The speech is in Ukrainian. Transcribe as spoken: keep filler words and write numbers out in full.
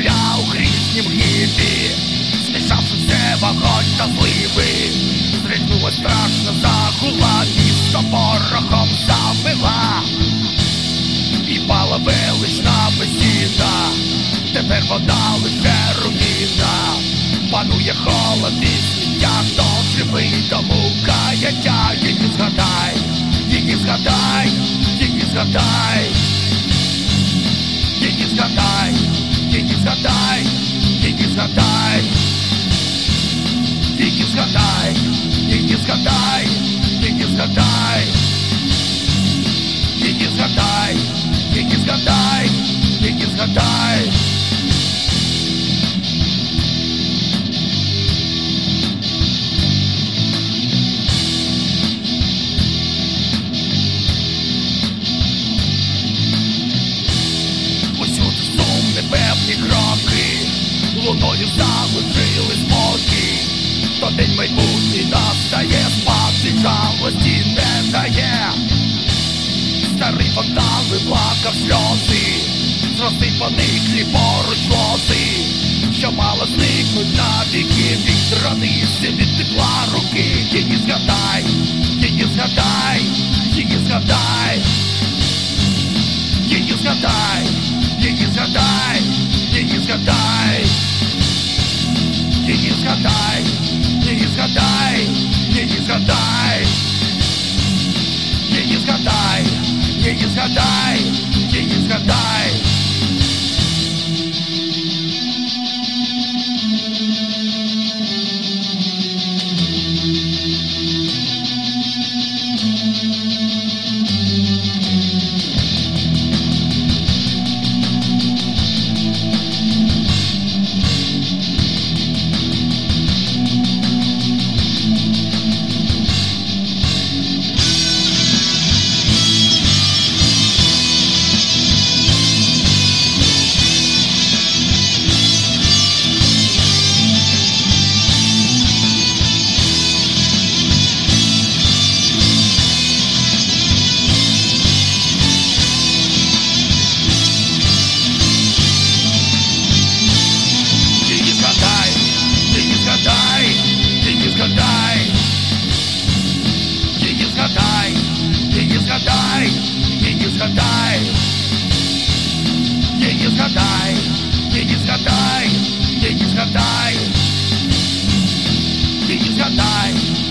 земля у грізнім гніві, змішавши все вогонь та зливи. Зригнула страшно, загула, місто порохом завила, і пала велична безсіда. Тепер вода лише руїна, панує холод і сміття. Хто живий, тому каяття. Її згадай, її згадай, її згадай, її згадай, її згадай, її згадай, її згадай, її згадай, її згадай, її згадай, її згадай, її згадай. Усюди сум, непевні кроки, луною заглушили спокій. То день майбутній настає, спати жалості не дає. Старий фонтан виплакав сльози, зростить пониклі поруч лози, що мало зникнуть навіки. Відронився від тепла руки. Її згадай, її згадай, її згадай, її згадай, її згадай, її згадай, її згадай, її згадай, її згадай, її згадай, її згадай, її згадай. Її згадай, її згадай, її згадай, її згадай, її згадай, її згадай, її згадай.